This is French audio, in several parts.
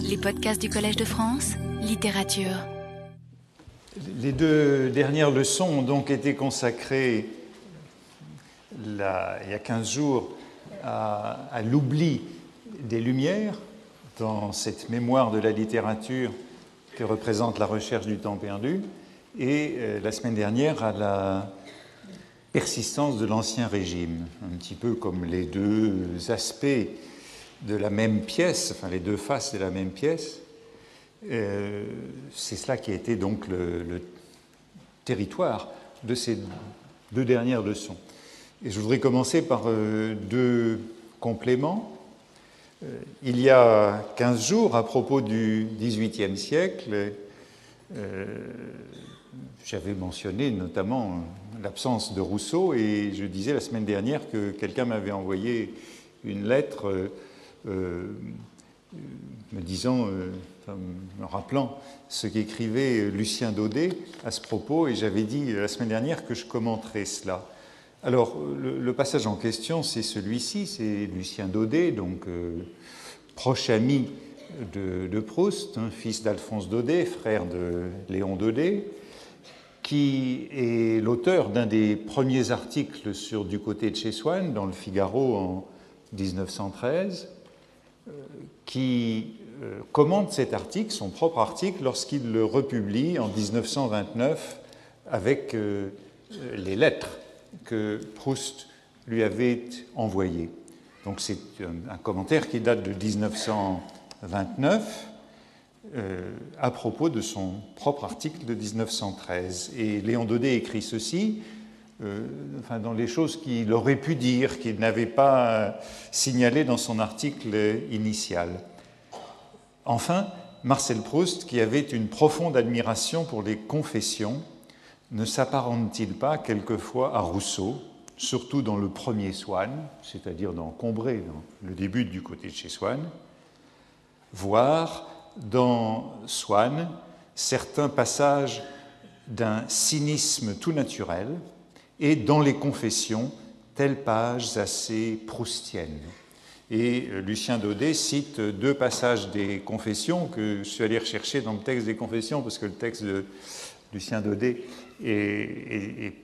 Les podcasts du Collège de France, littérature. Les deux dernières leçons ont donc été consacrées il y a 15 jours à l'oubli des Lumières dans cette mémoire de la littérature que représente la recherche du temps perdu, et la semaine dernière à la persistance de l'Ancien Régime, un petit peu comme les deux aspects de la même pièce, enfin les deux faces de la même pièce. C'est cela qui a été donc le territoire de ces deux dernières leçons. Et je voudrais commencer par deux compléments. Il y a 15 jours, à propos du XVIIIe siècle, j'avais mentionné notamment l'absence de Rousseau, et je disais la semaine dernière que quelqu'un m'avait envoyé une lettre me disant, me rappelant ce qu'écrivait Lucien Daudet à ce propos, et j'avais dit la semaine dernière que je commenterais cela. Alors, le passage en question, c'est celui-ci, c'est Lucien Daudet, donc proche ami de Proust, fils d'Alphonse Daudet, frère de Léon Daudet, qui est l'auteur d'un des premiers articles sur Du côté de chez Swann, dans le Figaro en 1913, qui commente cet article, son propre article, lorsqu'il le republie en 1929 avec les lettres que Proust lui avait envoyées. Donc c'est un commentaire qui date de 1929 à propos de son propre article de 1913. Et Léon Daudet écrit ceci, dans les choses qu'il aurait pu dire, qu'il n'avait pas signalées dans son article initial. Enfin, Marcel Proust, qui avait une profonde admiration pour les confessions, ne s'apparente-t-il pas quelquefois à Rousseau, surtout dans le premier Swann, c'est-à-dire dans Combray, dans le début Du côté de chez Swann, voire dans Swann certains passages d'un cynisme tout naturel, et dans les confessions, telles pages assez proustiennes. Et Lucien Daudet cite deux passages des confessions que je suis allé rechercher dans le texte des confessions, parce que le texte de Lucien Daudet n'est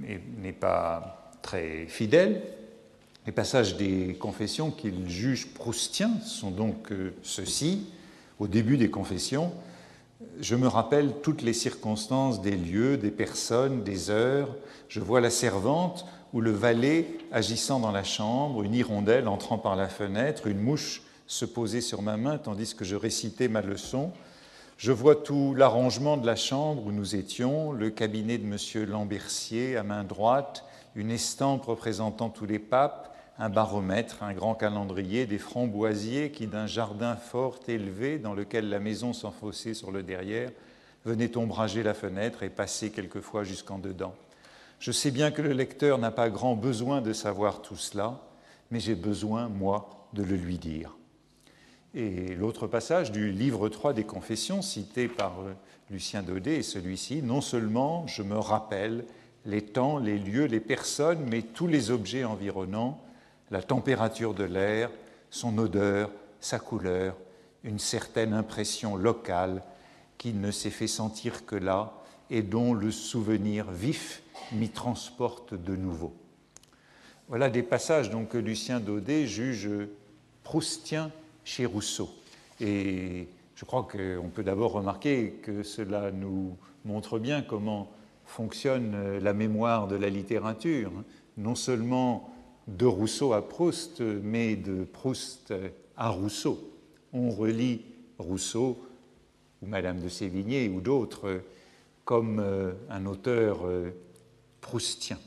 pas très fidèle. Les passages des confessions qu'il juge proustiens sont donc ceux-ci. Au début des confessions, je me rappelle toutes les circonstances des lieux, des personnes, des heures. Je vois la servante ou le valet agissant dans la chambre, une hirondelle entrant par la fenêtre, une mouche se poser sur ma main tandis que je récitais ma leçon. Je vois tout l'arrangement de la chambre où nous étions, le cabinet de M. Lambercier à main droite, une estampe représentant tous les papes, un baromètre, un grand calendrier, des framboisiers qui, d'un jardin fort élevé dans lequel la maison s'enfossait sur le derrière, venaient ombrager la fenêtre et passer quelquefois jusqu'en dedans. Je sais bien que le lecteur n'a pas grand besoin de savoir tout cela, mais j'ai besoin, moi, de le lui dire. Et l'autre passage du livre 3 des Confessions, cité par Lucien Daudet, est celui-ci. Non seulement je me rappelle les temps, les lieux, les personnes, mais tous les objets environnants, la température de l'air, son odeur, sa couleur, une certaine impression locale qui ne s'est fait sentir que là et dont le souvenir vif m'y transporte de nouveau. Voilà des passages donc, que Lucien Daudet juge proustiens chez Rousseau. Et je crois qu'on peut d'abord remarquer que cela nous montre bien comment fonctionne la mémoire de la littérature, non seulement de Rousseau à Proust, mais de Proust à Rousseau. On relit Rousseau, ou Madame de Sévigné, ou d'autres, comme un auteur proustien.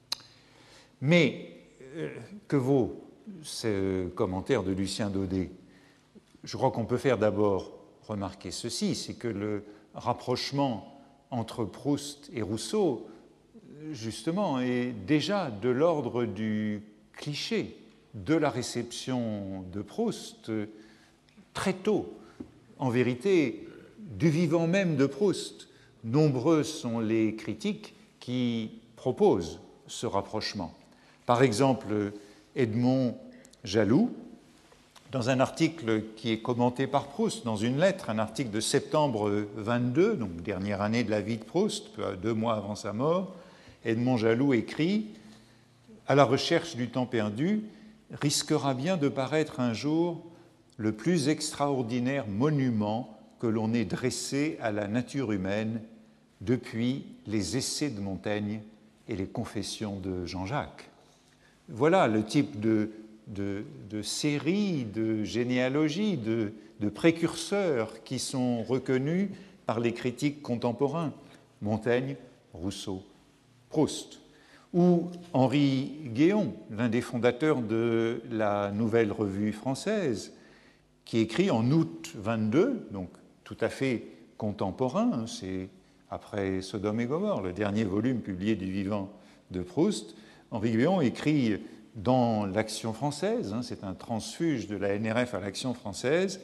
Mais que vaut ce commentaire de Lucien Daudet ? Je crois qu'on peut faire d'abord remarquer ceci, c'est que le rapprochement entre Proust et Rousseau, justement, est déjà de l'ordre du cliché de la réception de Proust très tôt. En vérité, du vivant même de Proust, nombreux sont les critiques qui proposent ce rapprochement. Par exemple, Edmond Jaloux, dans un article qui est commenté par Proust, dans une lettre, un article de septembre 22, donc dernière année de la vie de Proust, 2 mois avant sa mort, Edmond Jaloux écrit « À la recherche du temps perdu, risquera bien de paraître un jour le plus extraordinaire monument que l'on ait dressé à la nature humaine depuis les essais de Montaigne et les confessions de Jean-Jacques. » Voilà le type de séries, de généalogies, de précurseurs qui sont reconnus par les critiques contemporains. Montaigne, Rousseau, Proust. Ou Henri Guéon, l'un des fondateurs de la Nouvelle Revue française, qui écrit en août 22, donc tout à fait contemporain, c'est après Sodome et Gomorrhe, le dernier volume publié du vivant de Proust. Henri Guéon écrit dans l'Action française, c'est un transfuge de la NRF à l'Action française,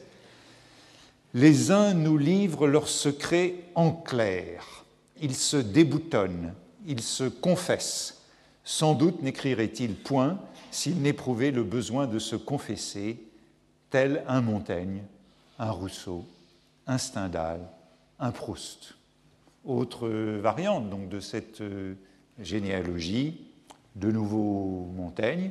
« Les uns nous livrent leurs secrets en clair, ils se déboutonnent, ils se confessent. Sans doute n'écriraient-ils point s'ils n'éprouvaient le besoin de se confesser, tel un Montaigne, un Rousseau, un Stendhal, un Proust. » Autre variante donc, de cette généalogie, de nouveau Montaigne,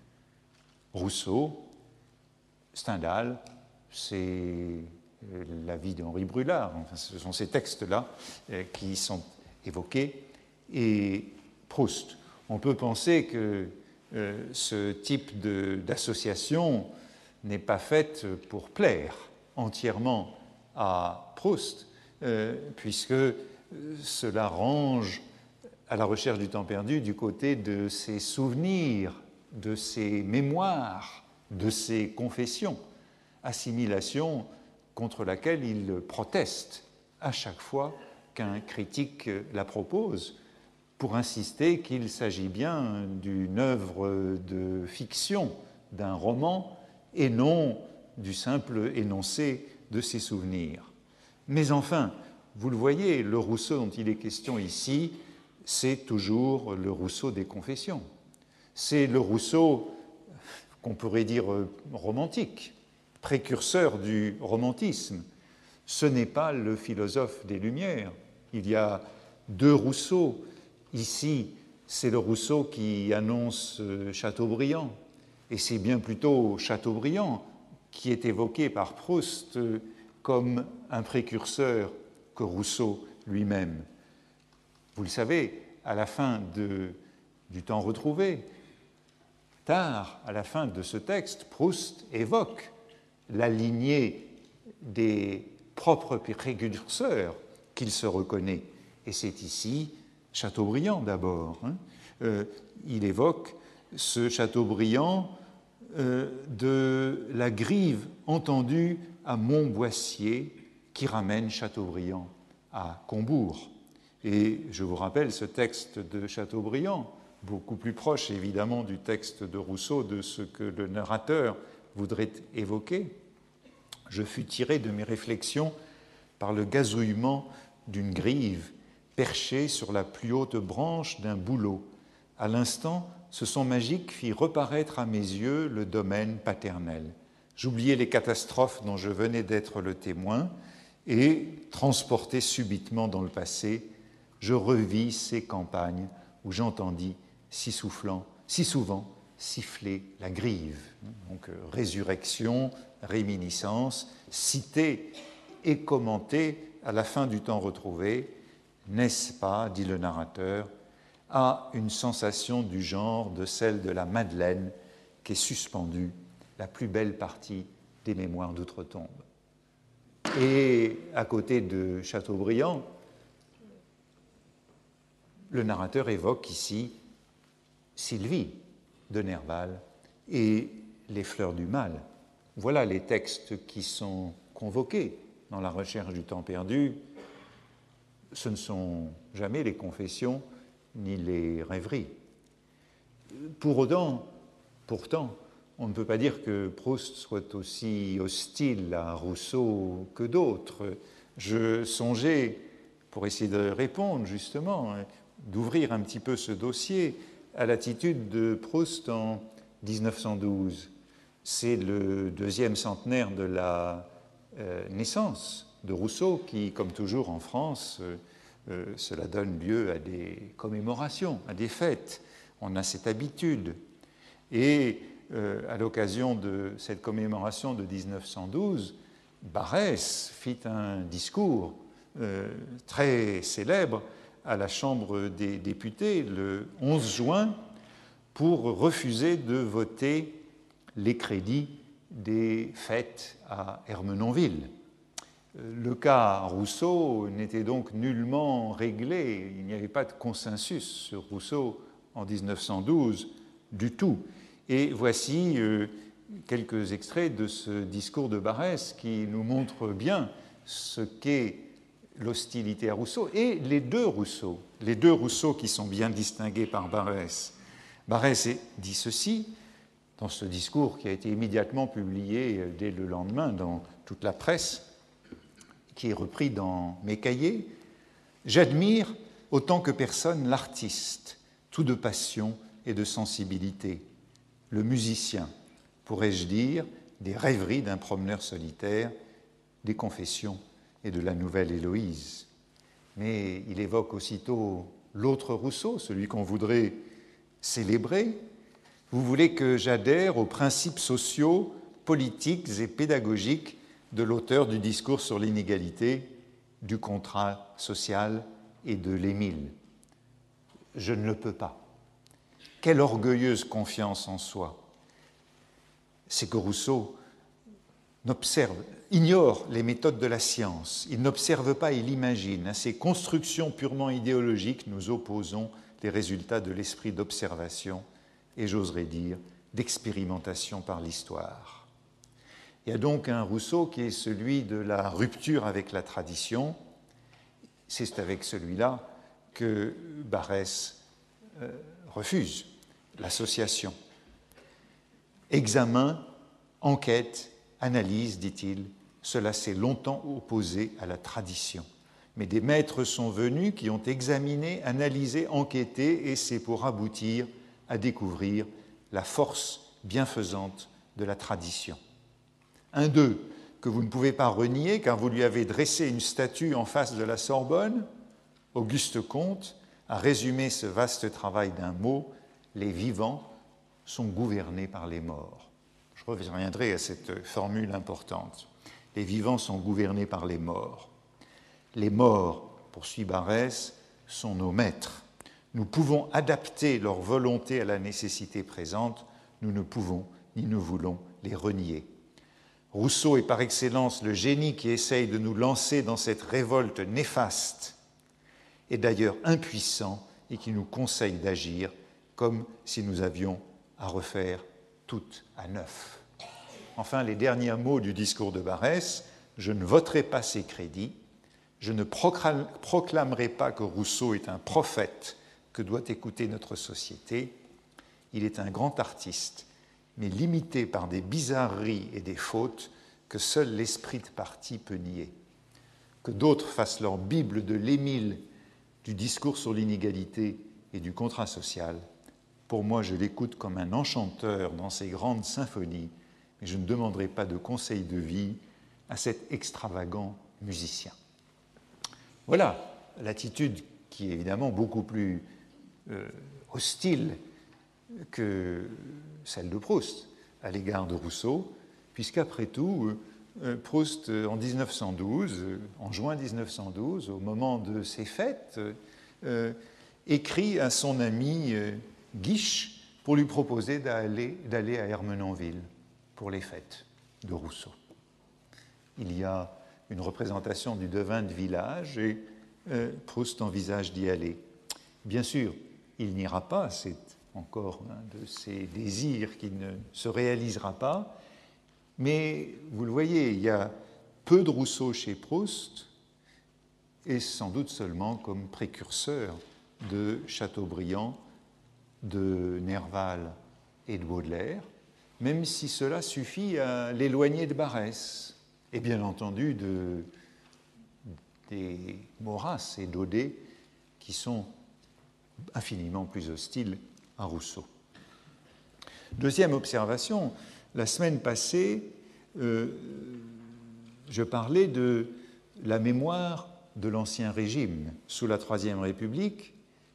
Rousseau, Stendhal, c'est la vie d'Henri Brulard, enfin, ce sont ces textes-là qui sont évoqués, et Proust. On peut penser que ce type d'association n'est pas faite pour plaire entièrement à Proust, puisque cela range à la recherche du temps perdu du côté de ses souvenirs, de ses mémoires, de ses confessions, assimilation contre laquelle il proteste à chaque fois qu'un critique la propose, pour insister qu'il s'agit bien d'une œuvre de fiction, d'un roman, et non du simple énoncé de ses souvenirs. Mais enfin, vous le voyez, le Rousseau dont il est question ici, c'est toujours le Rousseau des confessions. C'est le Rousseau qu'on pourrait dire romantique, précurseur du romantisme. Ce n'est pas le philosophe des Lumières. Il y a 2 Rousseaux. Ici, c'est le Rousseau qui annonce Chateaubriand. Et c'est bien plutôt Chateaubriand qui est évoqué par Proust comme un précurseur que Rousseau lui-même. Vous le savez, à la fin du temps retrouvé, tard, à la fin de ce texte, Proust évoque la lignée des propres précurseurs qu'il se reconnaît. Et c'est ici Chateaubriand d'abord. Il évoque ce Chateaubriand de la grive entendue à Montboissier qui ramène Chateaubriand à Combourg. Et je vous rappelle ce texte de Chateaubriand, beaucoup plus proche évidemment du texte de Rousseau, de ce que le narrateur voudrait évoquer. Je fus tiré de mes réflexions par le gazouillement d'une grive perchée sur la plus haute branche d'un bouleau. À l'instant, ce son magique fit reparaître à mes yeux le domaine paternel. J'oubliai les catastrophes dont je venais d'être le témoin et, transporté subitement dans le passé, je revis ces campagnes où j'entendis si souvent siffler la grive. Donc résurrection, réminiscence, citée et commentée à la fin du temps retrouvé, n'est-ce pas, dit le narrateur, à une sensation du genre de celle de la Madeleine qui est suspendue, la plus belle partie des mémoires d'outre-tombe. Et à côté de Chateaubriand, le narrateur évoque ici Sylvie de Nerval et les fleurs du mal. Voilà les textes qui sont convoqués dans la recherche du temps perdu. Ce ne sont jamais les confessions ni les rêveries. Pourtant, on ne peut pas dire que Proust soit aussi hostile à Rousseau que d'autres. Je songeais, pour essayer de répondre justement, d'ouvrir un petit peu ce dossier, à l'attitude de Proust en 1912. c'est le deuxième centenaire de la naissance de Rousseau, qui, comme toujours en France, cela donne lieu à des commémorations, à des fêtes. On a cette habitude. Et à l'occasion de cette commémoration de 1912, Barrès fit un discours très célèbre à la Chambre des députés le 11 juin pour refuser de voter les crédits des fêtes à Ermenonville. Le cas Rousseau n'était donc nullement réglé, il n'y avait pas de consensus sur Rousseau en 1912 du tout. Et voici quelques extraits de ce discours de Barrès qui nous montrent bien ce qu'est l'hostilité à Rousseau et les deux Rousseau qui sont bien distingués par Barrès. Barrès dit ceci dans ce discours qui a été immédiatement publié dès le lendemain dans toute la presse, qui est repris dans mes cahiers. « J'admire autant que personne l'artiste, tout de passion et de sensibilité, le musicien, pourrais-je dire, des rêveries d'un promeneur solitaire, des confessions et de la nouvelle Héloïse. » Mais il évoque aussitôt l'autre Rousseau, celui qu'on voudrait célébrer. « Vous voulez que j'adhère aux principes sociaux, politiques et pédagogiques de l'auteur du discours sur l'inégalité, du contrat social et de l'Émile. Je ne le peux pas. Quelle orgueilleuse confiance en soi. C'est que Rousseau ignore les méthodes de la science. Il n'observe pas, il imagine. À ces constructions purement idéologiques, nous opposons les résultats de l'esprit d'observation et, j'oserais dire, d'expérimentation par l'histoire. Il y a donc un Rousseau qui est celui de la rupture avec la tradition. C'est avec celui-là que Barrès refuse l'association. Examen, enquête, analyse, dit-il, cela s'est longtemps opposé à la tradition. Mais des maîtres sont venus qui ont examiné, analysé, enquêté, et c'est pour aboutir à découvrir la force bienfaisante de la tradition. Un d'eux, que vous ne pouvez pas renier, car vous lui avez dressé une statue en face de la Sorbonne, Auguste Comte, a résumé ce vaste travail d'un mot: les vivants sont gouvernés par les morts. Je reviendrai à cette formule importante. Les vivants sont gouvernés par les morts. Les morts, poursuit Barrès, sont nos maîtres. Nous pouvons adapter leur volonté à la nécessité présente, nous ne pouvons ni ne voulons les renier. Rousseau est par excellence le génie qui essaye de nous lancer dans cette révolte néfaste et d'ailleurs impuissant et qui nous conseille d'agir comme si nous avions à refaire tout à neuf. Enfin, les derniers mots du discours de Barrès: je ne voterai pas ces crédits, je ne proclamerai pas que Rousseau est un prophète que doit écouter notre société. Il est un grand artiste, mais limité par des bizarreries et des fautes que seul l'esprit de parti peut nier. Que d'autres fassent leur Bible de l'Émile, du discours sur l'inégalité et du contrat social. Pour moi, je l'écoute comme un enchanteur dans ses grandes symphonies, mais je ne demanderai pas de conseil de vie à cet extravagant musicien. Voilà l'attitude qui est évidemment beaucoup plus hostile que celle de Proust à l'égard de Rousseau, puisqu'après tout, Proust, en 1912, en juin 1912, au moment de ses fêtes, écrit à son ami Guiche pour lui proposer d'aller à Ermenonville pour les fêtes de Rousseau. Il y a une représentation du devin de village et Proust envisage d'y aller. Bien sûr, il n'ira pas, c'est encore un de ses désirs qui ne se réalisera pas, mais vous le voyez, il y a peu de Rousseau chez Proust et sans doute seulement comme précurseur de Chateaubriand, de Nerval et de Baudelaire, même si cela suffit à l'éloigner de Barrès et bien entendu des Maurras et Daudet qui sont infiniment plus hostiles à Rousseau. Deuxième observation, la semaine passée, je parlais de la mémoire de l'Ancien Régime sous la Troisième République,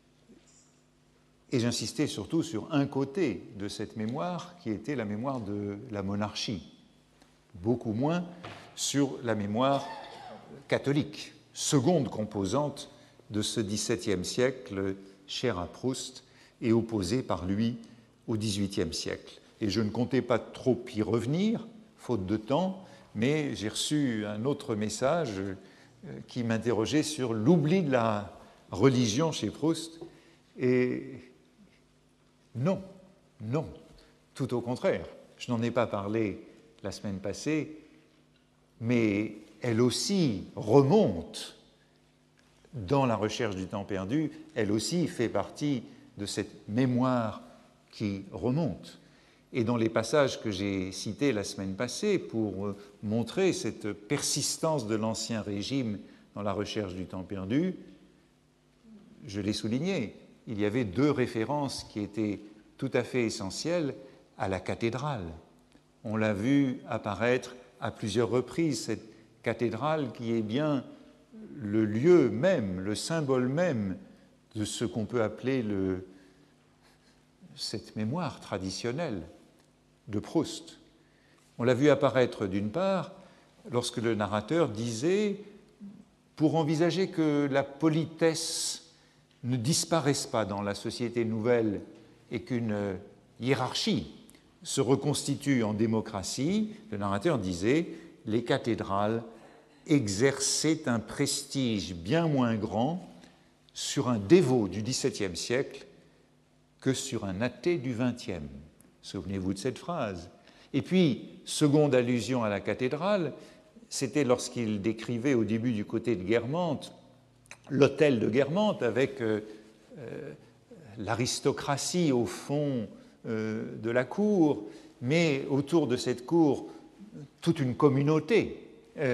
et j'insistais surtout sur un côté de cette mémoire qui était la mémoire de la monarchie, beaucoup moins sur la mémoire catholique, seconde composante de ce XVIIe siècle cher à Proust et opposée par lui au XVIIIe siècle. Et je ne comptais pas trop y revenir, faute de temps, mais j'ai reçu un autre message qui m'interrogeait sur l'oubli de la religion chez Proust. Et non, tout au contraire. Je n'en ai pas parlé la semaine passée, mais elle aussi remonte dans la recherche du temps perdu, elle aussi fait partie de cette mémoire qui remonte. Et dans les passages que j'ai cités la semaine passée pour montrer cette persistance de l'Ancien Régime dans la recherche du temps perdu, je l'ai souligné, il y avait deux références qui étaient tout à fait essentielles à la cathédrale. On l'a vu apparaître à plusieurs reprises, cette cathédrale qui est bien le lieu même, le symbole même de ce qu'on peut appeler cette mémoire traditionnelle de Proust. On l'a vu apparaître d'une part lorsque le narrateur disait, pour envisager que la politesse ne disparaisse pas dans la société nouvelle et qu'une hiérarchie se reconstitue en démocratie, le narrateur disait « les cathédrales exerçaient un prestige bien moins grand sur un dévot du XVIIe siècle que sur un athée du XXe. » Souvenez-vous de cette phrase. Et puis, seconde allusion à la cathédrale, c'était lorsqu'il décrivait au début du côté de Guermantes l'hôtel de Guermantes avec l'aristocratie au fond de la cour, mais autour de cette cour, toute une communauté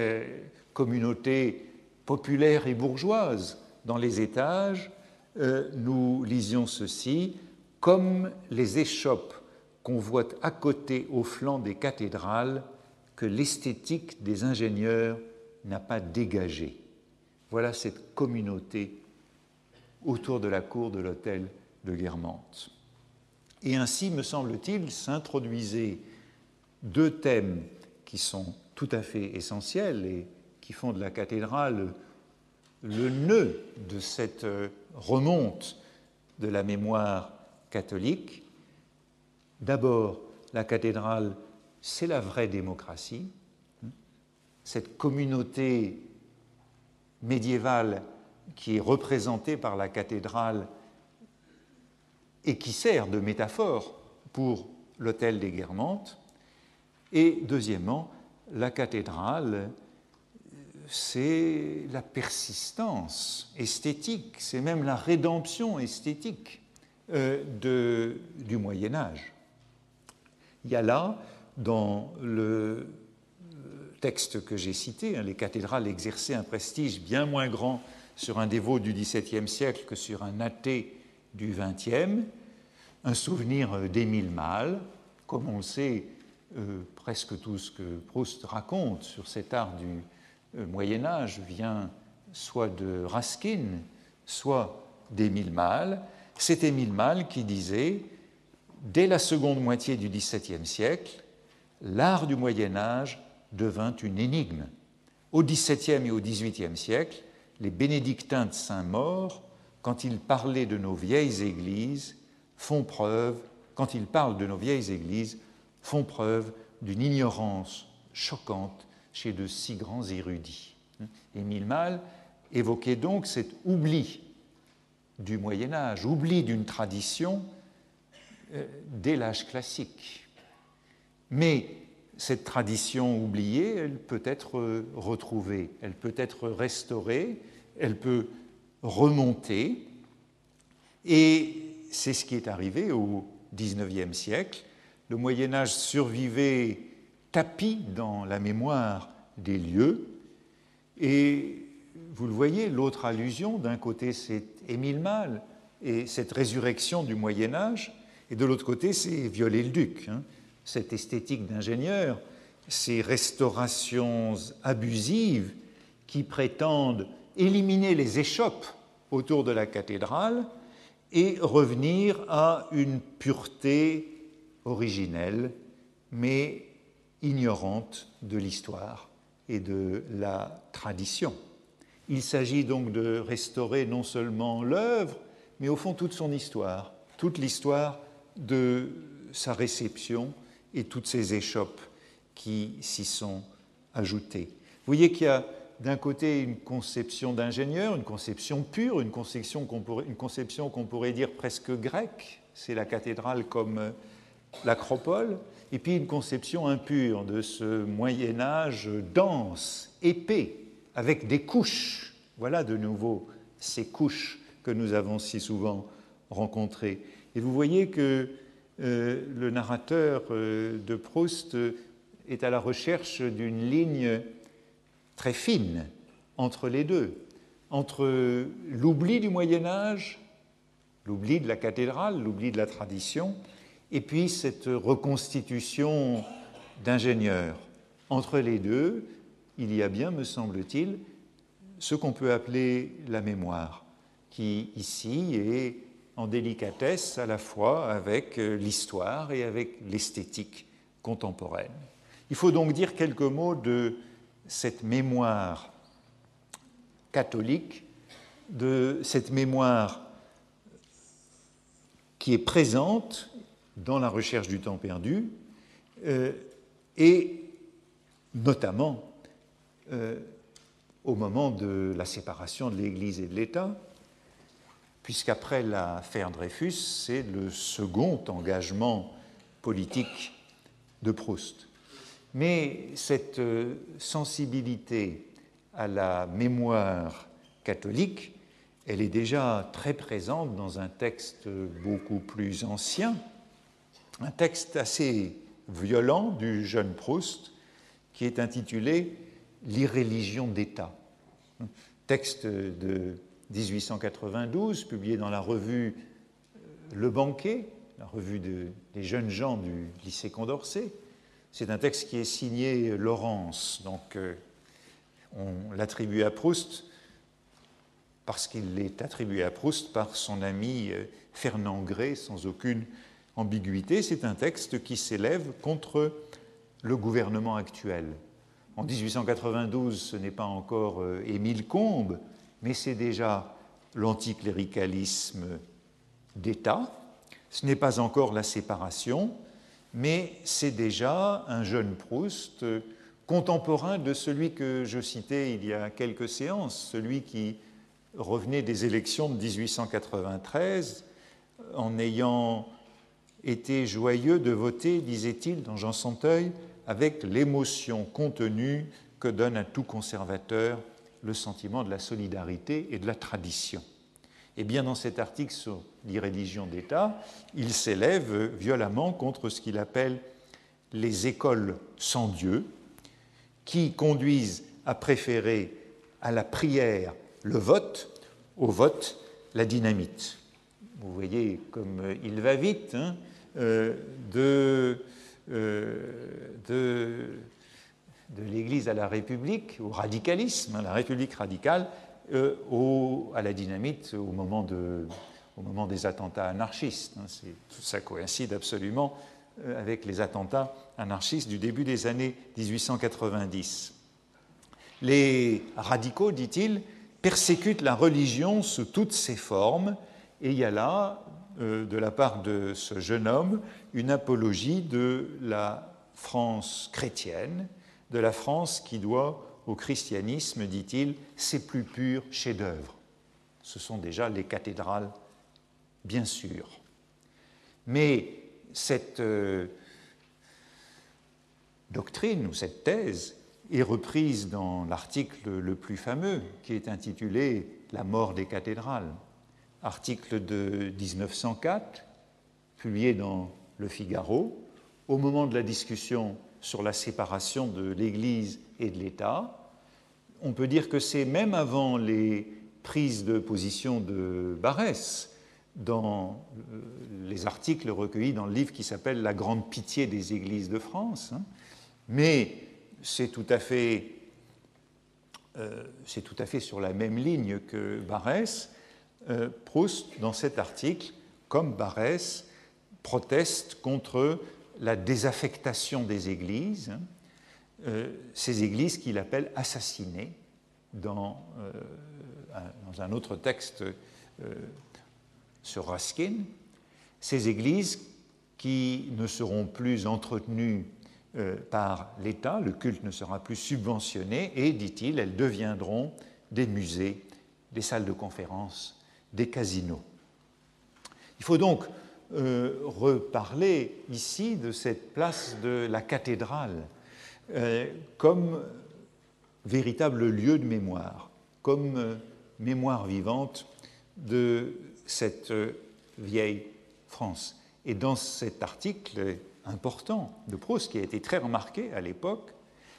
populaire et bourgeoise dans les étages. Nous lisions ceci, comme les échoppes qu'on voit à côté au flanc des cathédrales que l'esthétique des ingénieurs n'a pas dégagé. Voilà cette communauté autour de la cour de l'hôtel de Guermantes. Et ainsi, me semble-t-il, s'introduisaient deux thèmes qui sont tout à fait essentiels et qui font de la cathédrale le nœud de cette remonte de la mémoire catholique. D'abord, la cathédrale, c'est la vraie démocratie, cette communauté médiévale qui est représentée par la cathédrale et qui sert de métaphore pour l'hôtel des Guermantes. Et deuxièmement, la cathédrale, c'est la persistance esthétique, c'est même la rédemption esthétique du Moyen-Âge. Il y a là, dans le texte que j'ai cité, les cathédrales exerçaient un prestige bien moins grand sur un dévot du XVIIe siècle que sur un athée du XXe, un souvenir d'Émile Malle, comme on le sait, presque tout ce que Proust raconte sur cet art du Moyen-Âge vient soit de Raskin, soit d'Émile Malle. C'est Émile Malle qui disait « Dès la seconde moitié du XVIIe siècle, l'art du Moyen-Âge devint une énigme. Au XVIIe et au XVIIIe siècle, les bénédictins de Saint-Maur, quand ils parlaient de nos vieilles églises, font preuve d'une ignorance choquante chez de si grands érudits. » Émile Malle évoquait donc cet oubli du Moyen-Âge, oubli d'une tradition dès l'âge classique. Mais cette tradition oubliée, elle peut être retrouvée, elle peut être restaurée, elle peut remonter. Et c'est ce qui est arrivé au XIXe siècle. Le Moyen-Âge survivait tapi dans la mémoire des lieux. Et vous le voyez, l'autre allusion, d'un côté c'est Émile Malle et cette résurrection du Moyen-Âge, et de l'autre côté c'est Viollet-le-Duc. cette esthétique d'ingénieur, ces restaurations abusives qui prétendent éliminer les échoppes autour de la cathédrale et revenir à une pureté originelle, mais ignorante de l'histoire et de la tradition. Il s'agit donc de restaurer non seulement l'œuvre, mais au fond toute son histoire, toute l'histoire de sa réception et toutes ces échoppes qui s'y sont ajoutées. Vous voyez qu'il y a d'un côté une conception d'ingénieur, une conception pure, une conception qu'on pourrait dire presque grecque, c'est la cathédrale comme l'acropole, et puis une conception impure de ce Moyen-Âge dense, épais, avec des couches. Voilà de nouveau ces couches que nous avons si souvent rencontrées. Et vous voyez que le narrateur de Proust est à la recherche d'une ligne très fine entre les deux, entre l'oubli du Moyen-Âge, l'oubli de la cathédrale, l'oubli de la tradition, et puis cette reconstitution d'ingénieurs. Entre les deux, il y a bien, me semble-t-il, ce qu'on peut appeler la mémoire, qui ici est en délicatesse à la fois avec l'histoire et avec l'esthétique contemporaine. Il faut donc dire quelques mots de cette mémoire catholique, de cette mémoire qui est présente dans la recherche du temps perdu, et notamment au moment de la séparation de l'Église et de l'État, puisqu'après l'affaire Dreyfus, c'est le second engagement politique de Proust. Mais cette sensibilité à la mémoire catholique, elle est déjà très présente dans un texte beaucoup plus ancien, un texte assez violent du jeune Proust, qui est intitulé « L'irréligion d'État ». Texte de 1892, publié dans la revue Le Banquet, la revue des jeunes gens du lycée Condorcet. C'est un texte qui est signé Laurence, donc on l'attribue à Proust parce qu'il est attribué à Proust par son ami Fernand Gray, sans aucune ambiguïté. C'est un texte qui s'élève contre le gouvernement actuel. En 1892, ce n'est pas encore Émile Combes, mais c'est déjà l'anticléricalisme d'État. Ce n'est pas encore la séparation, mais c'est déjà un jeune Proust contemporain de celui que je citais il y a quelques séances, celui qui revenait des élections de 1893 en ayant été joyeux de voter, disait-il dans Jean Santeuil, avec l'émotion contenue que donne à tout conservateur le sentiment de la solidarité et de la tradition. Et bien dans cet article sur l'irréligion d'État, il s'élève violemment contre ce qu'il appelle les écoles sans Dieu, qui conduisent à préférer à la prière le vote, au vote la dynamite. Vous voyez comme il va vite de l'Église à la République, au radicalisme, la République radicale, à la dynamite au moment des attentats anarchistes. Tout ça coïncide absolument avec les attentats anarchistes du début des années 1890. Les radicaux, dit-il, persécutent la religion sous toutes ses formes, et il y a là, de la part de ce jeune homme, une apologie de la France chrétienne, de la France qui doit au christianisme, dit-il, ses plus purs chefs-d'œuvre. Ce sont déjà les cathédrales, bien sûr. Mais cette doctrine ou cette thèse est reprise dans l'article le plus fameux qui est intitulé « La mort des cathédrales », article de 1904, publié dans Le Figaro, au moment de la discussion sur la séparation de l'Église et de l'État. On peut dire que c'est même avant les prises de position de Barrès, dans les articles recueillis dans le livre qui s'appelle « La grande pitié des églises de France », mais c'est tout à fait sur la même ligne que Barrès. Proust, dans cet article, comme Barrès, proteste contre la désaffectation des églises, ces églises qu'il appelle assassinées dans un autre texte sur Ruskin, ces églises qui ne seront plus entretenues par l'État, le culte ne sera plus subventionné et, dit-il, elles deviendront des musées, des salles de conférence, des casinos. Il faut donc reparler ici de cette place de la cathédrale comme véritable lieu de mémoire, comme mémoire vivante de cette vieille France. Et dans cet article important de Proust, qui a été très remarqué à l'époque,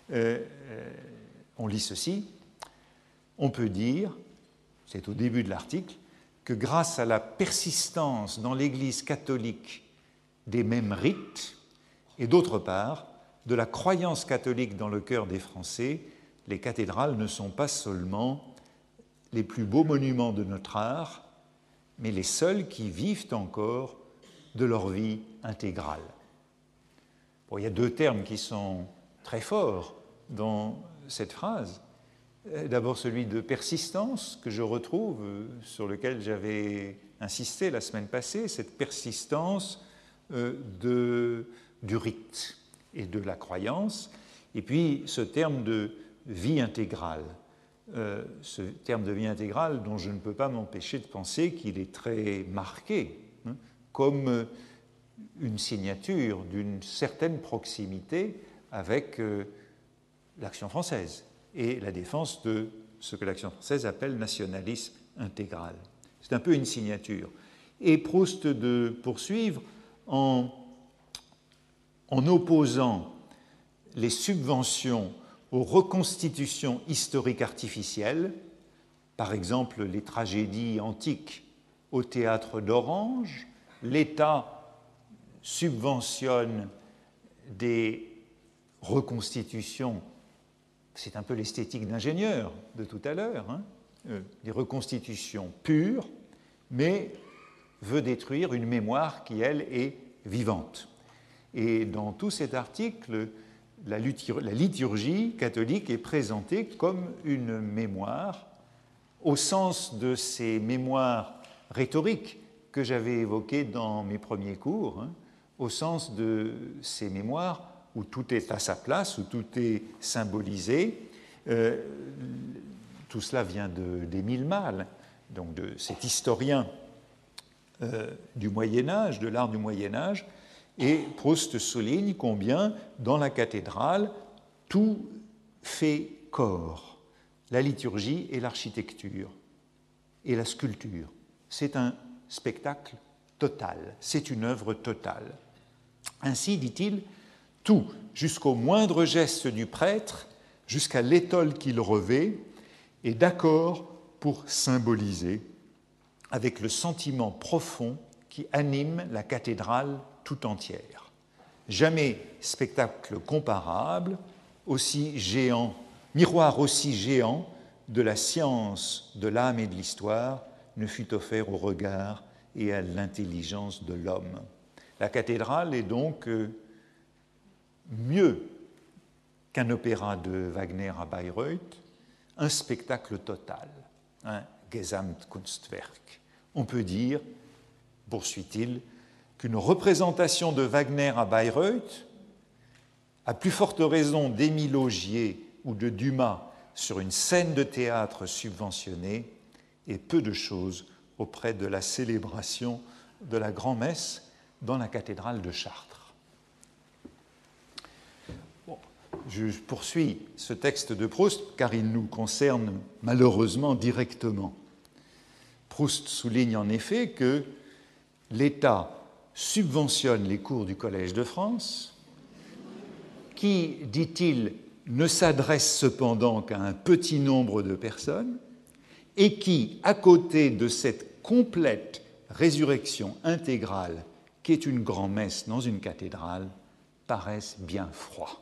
on lit ceci: on peut dire, c'est au début de l'article, que grâce à la persistance dans l'Église catholique des mêmes rites, et d'autre part, de la croyance catholique dans le cœur des Français, les cathédrales ne sont pas seulement les plus beaux monuments de notre art, mais les seuls qui vivent encore de leur vie intégrale. Bon, il y a deux termes qui sont très forts dans cette phrase. D'abord celui de persistance, que je retrouve, sur lequel j'avais insisté la semaine passée, cette persistance du rite et de la croyance, et puis ce terme de vie intégrale. Ce terme de vie intégrale dont je ne peux pas m'empêcher de penser qu'il est très marqué, comme une signature d'une certaine proximité avec l'Action française et la défense de ce que l'Action française appelle nationalisme intégral. C'est un peu une signature. Et Proust de poursuivre en opposant les subventions aux reconstitutions historiques artificielles, par exemple les tragédies antiques au théâtre d'Orange. L'État subventionne des reconstitutions, c'est un peu l'esthétique d'ingénieur de tout à l'heure, des reconstitutions pures, mais veut détruire une mémoire qui, elle, est vivante. Et dans tout cet article, la liturgie catholique est présentée comme une mémoire, au sens de ces mémoires rhétoriques que j'avais évoquées dans mes premiers cours, au sens de ces mémoires où tout est à sa place, où tout est symbolisé. Tout cela vient d'Émile Malle, donc de cet historien du Moyen-Âge, de l'art du Moyen-Âge, et Proust souligne combien, dans la cathédrale, tout fait corps, la liturgie et l'architecture et la sculpture. C'est un spectacle total, c'est une œuvre totale. Ainsi, dit-il, tout, jusqu'au moindre geste du prêtre, jusqu'à l'étole qu'il revêt, est d'accord pour symboliser avec le sentiment profond qui anime la cathédrale tout entière. Jamais spectacle comparable, aussi géant, miroir aussi géant de la science, de l'âme et de l'histoire ne fut offert au regard et à l'intelligence de l'homme. La cathédrale est donc mieux qu'un opéra de Wagner à Bayreuth, un spectacle total, un Gesamtkunstwerk. On peut dire, poursuit-il, qu'une représentation de Wagner à Bayreuth, à plus forte raison d'Émile Augier ou de Dumas sur une scène de théâtre subventionnée, est peu de choses auprès de la célébration de la grand-messe dans la cathédrale de Chartres. Bon, je poursuis ce texte de Proust car il nous concerne malheureusement directement. Proust souligne en effet que l'État subventionne les cours du Collège de France, qui, dit-il, ne s'adresse cependant qu'à un petit nombre de personnes, et qui, à côté de cette complète résurrection intégrale qu'est une grand-messe dans une cathédrale paraissent bien froids.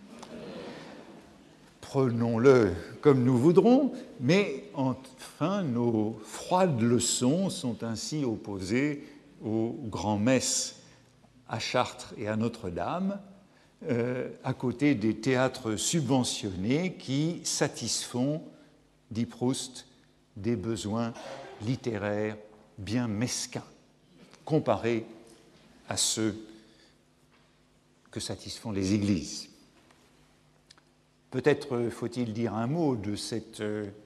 Prenons-le comme nous voudrons, mais enfin nos froides leçons sont ainsi opposées aux grands-messes à Chartres et à Notre-Dame, à côté des théâtres subventionnés qui satisfont, dit Proust, des besoins littéraires bien mesquins, comparés à ceux que satisfont les églises. Peut-être faut-il dire un mot de cette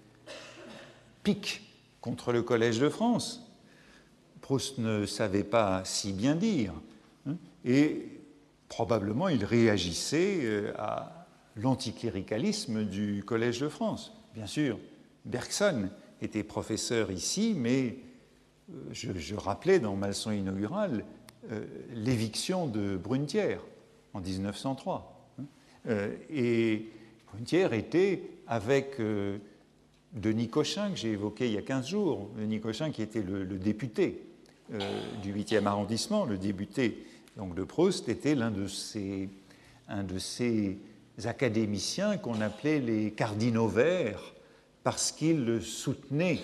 pique contre le Collège de France. Proust ne savait pas si bien dire, et probablement il réagissait à l'anticléricalisme du Collège de France. Bien sûr, Bergson était professeur ici, mais je rappelais dans ma leçon inaugurale l'éviction de Brunetière en 1903. Et Brunetière était avec Denis Cochin, que j'ai évoqué il y a 15 jours, Denis Cochin qui était le député du 8e arrondissement, le député donc, de Proust, était un de ces académiciens qu'on appelait les cardinaux verts, parce qu'il soutenait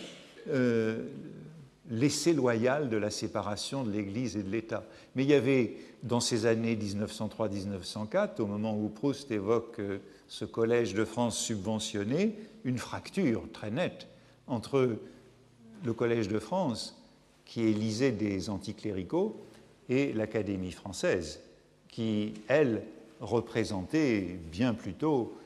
l'essai loyal de la séparation de l'Église et de l'État. Mais il y avait, dans ces années 1903-1904, au moment où Proust évoque ce Collège de France subventionné, une fracture très nette entre le Collège de France, qui élisait des anticléricaux, et l'Académie française, qui, elle, représentait bien plutôt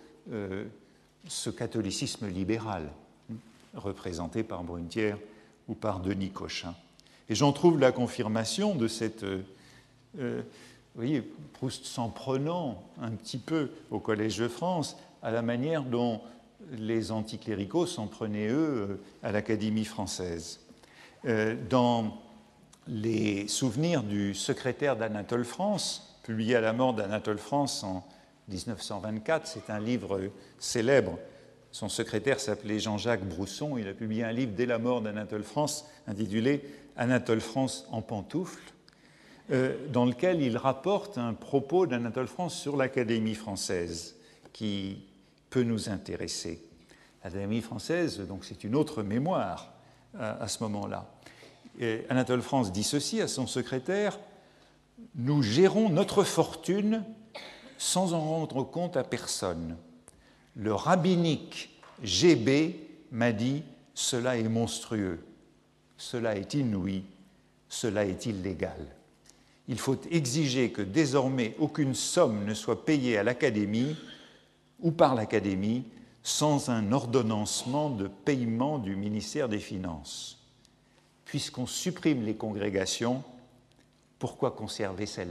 ce catholicisme libéral, représenté par Brunetière ou par Denis Cochin. Et j'en trouve la confirmation de cette... vous voyez, Proust s'en prenant un petit peu au Collège de France, à la manière dont les anticléricaux s'en prenaient, eux, à l'Académie française. Dans les souvenirs du secrétaire d'Anatole France, publié à la mort d'Anatole France en 1924, c'est un livre célèbre. Son secrétaire s'appelait Jean-Jacques Brousson. Il a publié un livre dès la mort d'Anatole France intitulé « Anatole France en pantoufles », dans lequel il rapporte un propos d'Anatole France sur l'Académie française qui peut nous intéresser. L'Académie française, donc c'est une autre mémoire à ce moment-là. Et Anatole France dit ceci à son secrétaire: « Nous gérons notre fortune sans en rendre compte à personne. Le rabbinique GB m'a dit « Cela est monstrueux, cela est inouï, cela est illégal. Il faut exiger que désormais aucune somme ne soit payée à l'Académie ou par l'Académie sans un ordonnancement de paiement du ministère des Finances. Puisqu'on supprime les congrégations, pourquoi conserver celle-là »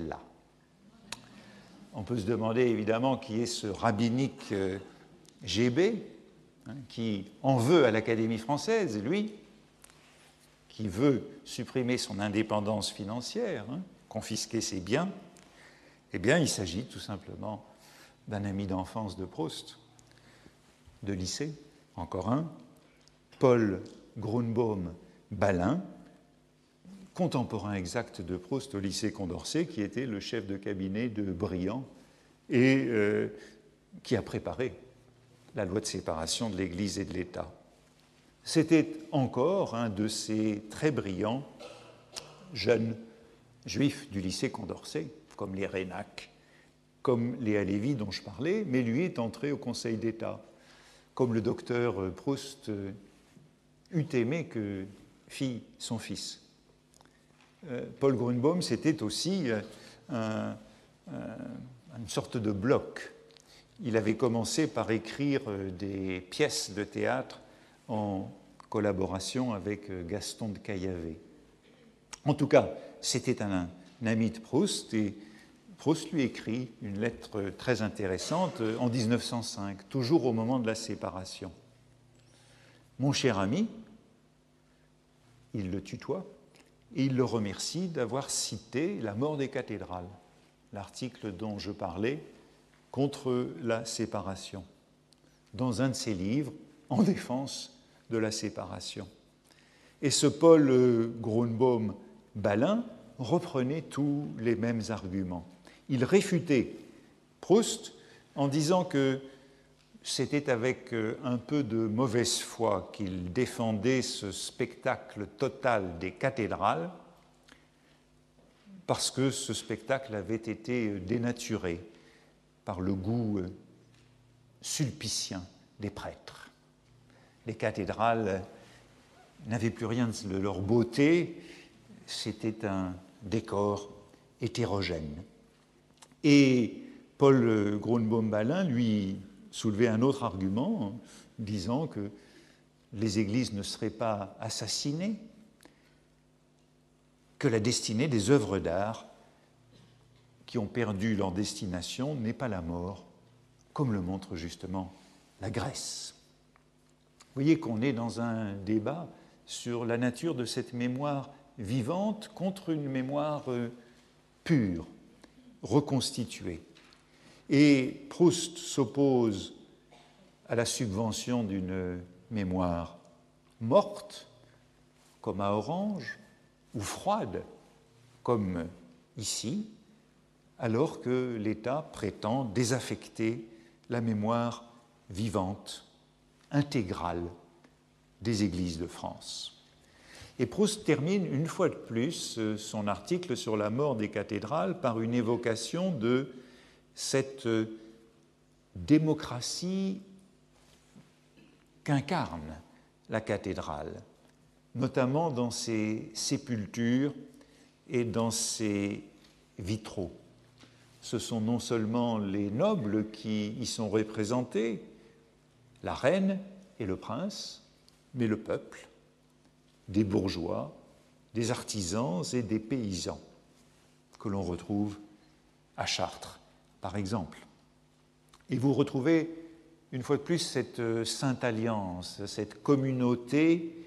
On peut se demander évidemment qui est ce rabbinique GB, qui en veut à l'Académie française, lui, qui veut supprimer son indépendance financière, confisquer ses biens. Eh bien, il s'agit tout simplement d'un ami d'enfance de Proust, de lycée, encore un, Paul Grunbaum-Balin, contemporain exact de Proust au lycée Condorcet, qui était le chef de cabinet de Briand et qui a préparé la loi de séparation de l'Église et de l'État. C'était encore un de ces très brillants jeunes juifs du lycée Condorcet, comme les Reynac, comme les Halévy dont je parlais, mais lui est entré au Conseil d'État, comme le docteur Proust eût aimé que fît son fils. Paul Grunbaum, c'était aussi une sorte de bloc. Il avait commencé par écrire des pièces de théâtre en collaboration avec Gaston de Caillavet. En tout cas, c'était un ami de Proust, et Proust lui écrit une lettre très intéressante en 1905, toujours au moment de la séparation. « Mon cher ami », il le tutoie, et il le remercie d'avoir cité La mort des cathédrales, l'article dont je parlais contre la séparation, dans un de ses livres en défense de la séparation. Et ce Paul Grunbaum Balin reprenait tous les mêmes arguments. Il réfutait Proust en disant que c'était avec un peu de mauvaise foi qu'il défendait ce spectacle total des cathédrales, parce que ce spectacle avait été dénaturé par le goût sulpicien des prêtres. Les cathédrales n'avaient plus rien de leur beauté, c'était un décor hétérogène. Et Paul Grönbohm-Balin, lui, soulevait un autre argument en disant que les églises ne seraient pas assassinées, que la destinée des œuvres d'art qui ont perdu leur destination n'est pas la mort, comme le montre justement la Grèce. Vous voyez qu'on est dans un débat sur la nature de cette mémoire vivante contre une mémoire pure, reconstituée. Et Proust s'oppose à la subvention d'une mémoire morte, comme à Orange, ou froide, comme ici, alors que l'État prétend désaffecter la mémoire vivante, intégrale des églises de France. Et Proust termine une fois de plus son article sur la mort des cathédrales par une évocation de cette démocratie qu'incarne la cathédrale, notamment dans ses sépultures et dans ses vitraux. Ce sont non seulement les nobles qui y sont représentés, la reine et le prince, mais le peuple, des bourgeois, des artisans et des paysans que l'on retrouve à Chartres, par exemple. Et vous retrouvez une fois de plus cette sainte alliance, cette communauté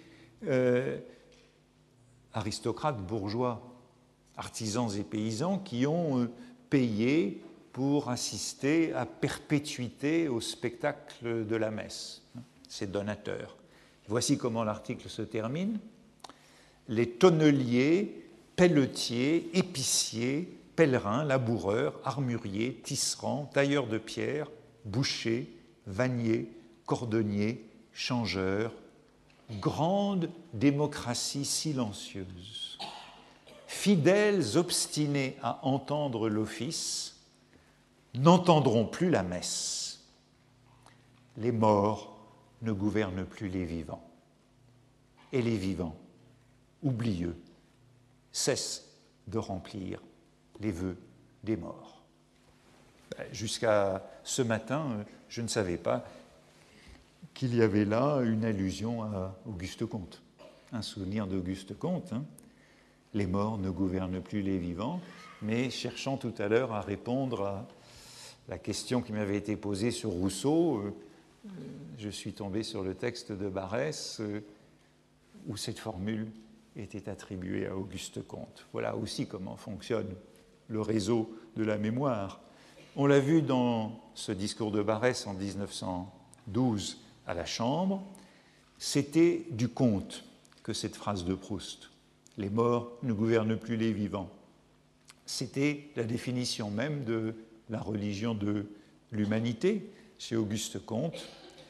aristocrates, bourgeois, artisans et paysans qui ont payé pour assister à perpétuité au spectacle de la messe, ces donateurs. Voici comment l'article se termine. Les tonneliers, pelletiers, épiciers, pèlerins, laboureurs, armuriers, tisserands, tailleurs de pierre, bouchers, vanniers, cordonniers, changeurs, grande démocratie silencieuse, fidèles obstinés à entendre l'office, n'entendront plus la messe. Les morts ne gouvernent plus les vivants. Et les vivants, oublieux, cessent de remplir les vœux des morts. Jusqu'à ce matin, je ne savais pas qu'il y avait là une allusion à Auguste Comte, un souvenir d'Auguste Comte. Les morts ne gouvernent plus les vivants, mais cherchant tout à l'heure à répondre à la question qui m'avait été posée sur Rousseau, je suis tombé sur le texte de Barrès où cette formule était attribuée à Auguste Comte. Voilà aussi comment fonctionne le réseau de la mémoire. On l'a vu dans ce discours de Barrès en 1912 à la Chambre, c'était du Comte que cette phrase de Proust. Les morts ne gouvernent plus les vivants. C'était la définition même de la religion de l'humanité chez Auguste Comte.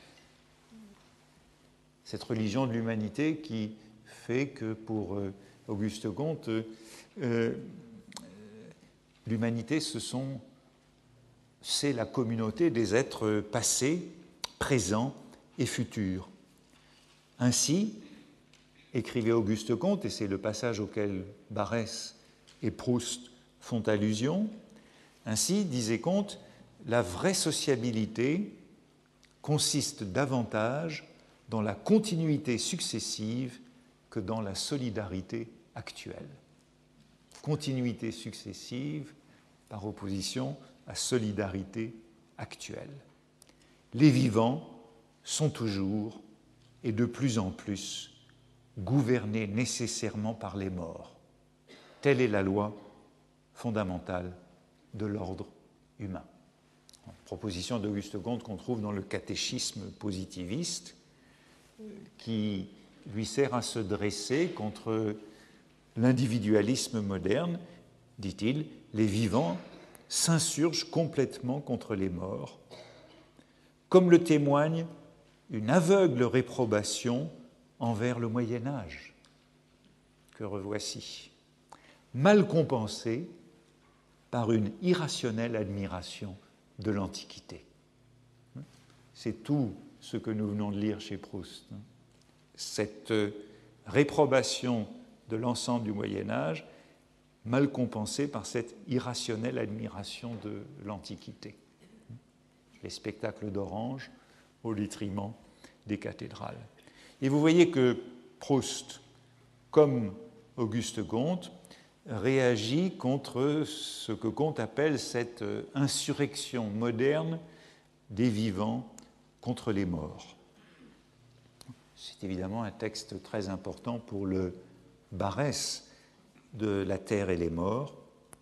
Cette religion de l'humanité qui fait que pour Auguste Comte, l'humanité, c'est la communauté des êtres passés, présents et futurs. Ainsi, écrivait Auguste Comte, et c'est le passage auquel Barrès et Proust font allusion, ainsi, disait Comte, la vraie sociabilité consiste davantage dans la continuité successive que dans la solidarité actuelle. Continuité successive par opposition à solidarité actuelle. Les vivants sont toujours et de plus en plus gouvernés nécessairement par les morts. Telle est la loi fondamentale de l'ordre humain. Proposition d'Auguste Comte qu'on trouve dans le catéchisme positiviste qui lui sert à se dresser contre l'individualisme moderne, dit-il, les vivants s'insurgent complètement contre les morts, comme le témoigne une aveugle réprobation envers le Moyen Âge, que revoici, mal compensée par une irrationnelle admiration de l'Antiquité. C'est tout ce que nous venons de lire chez Proust. Cette réprobation de l'ensemble du Moyen Âge, mal compensée par cette irrationnelle admiration de l'Antiquité. Les spectacles d'Orange au détriment des cathédrales. Et vous voyez que Proust, comme Auguste Comte, réagit contre ce que Comte appelle cette insurrection moderne des vivants contre les morts. C'est évidemment un texte très important pour le Barès de la terre et les morts.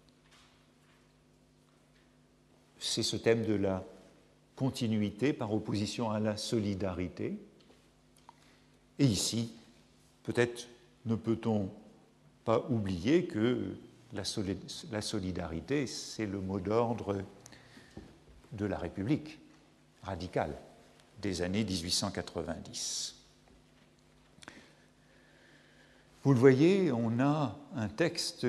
C'est ce thème de la continuité par opposition à la solidarité. Et ici, peut-être ne peut-on pas oublier que la solidarité, c'est le mot d'ordre de la République radicale des années 1890. Vous le voyez, on a un texte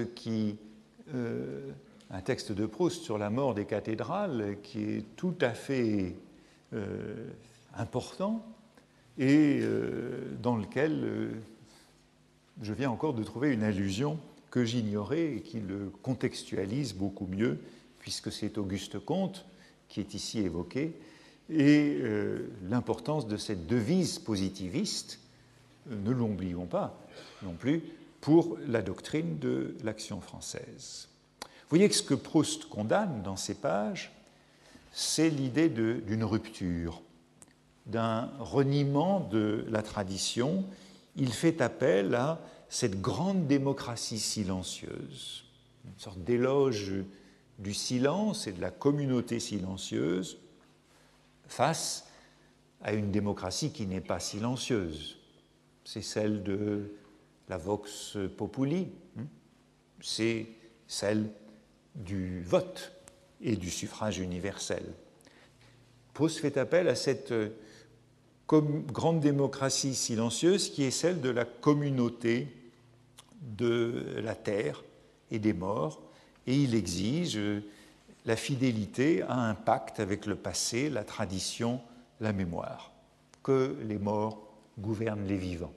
de Proust sur la mort des cathédrales qui est tout à fait important et dans lequel je viens encore de trouver une allusion que j'ignorais et qui le contextualise beaucoup mieux, puisque c'est Auguste Comte qui est ici évoqué, et l'importance de cette devise positiviste, ne l'oublions pas non plus, pour la doctrine de l'Action française. Vous voyez que ce que Proust condamne dans ces pages, c'est l'idée d'une rupture, d'un reniement de la tradition. Il fait appel à cette grande démocratie silencieuse, une sorte d'éloge du silence et de la communauté silencieuse face à une démocratie qui n'est pas silencieuse. C'est celle de la vox populi, c'est celle du vote et du suffrage universel. Proust fait appel à cette grande démocratie silencieuse qui est celle de la communauté de la terre et des morts, et il exige la fidélité à un pacte avec le passé, la tradition, la mémoire, que les morts gouvernent les vivants.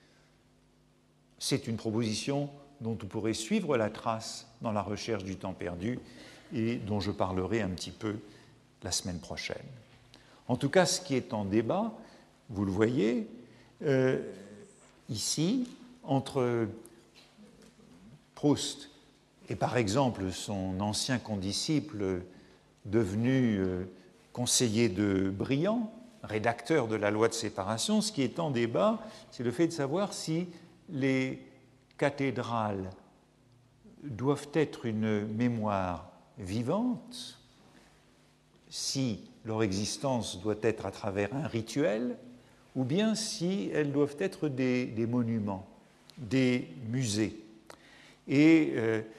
C'est une proposition dont on pourrait suivre la trace dans la recherche du temps perdu et dont je parlerai un petit peu la semaine prochaine. En tout cas, ce qui est en débat, vous le voyez, ici, entre Proust et par exemple son ancien condisciple devenu conseiller de Briand, rédacteur de la loi de séparation, ce qui est en débat, c'est le fait de savoir si les cathédrales doivent être une mémoire vivante, si leur existence doit être à travers un rituel, ou bien si elles doivent être des monuments, des musées. Et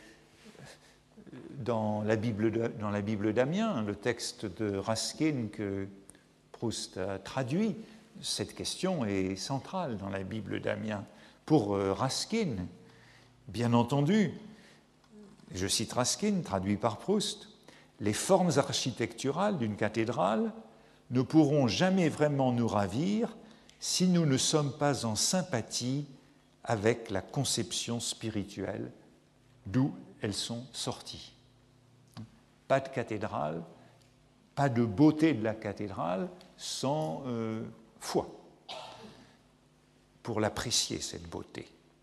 dans la Bible d'Amiens, le texte de Raskin que Proust a traduit, cette question est centrale dans la Bible d'Amiens. Pour Raskin, bien entendu, je cite Raskin, traduit par Proust, les formes architecturales d'une cathédrale ne pourront jamais vraiment nous ravir si nous ne sommes pas en sympathie avec la conception spirituelle d'où elles sont sorties. Pas de cathédrale, pas de beauté de la cathédrale sans foi pour l'apprécier, cette beauté.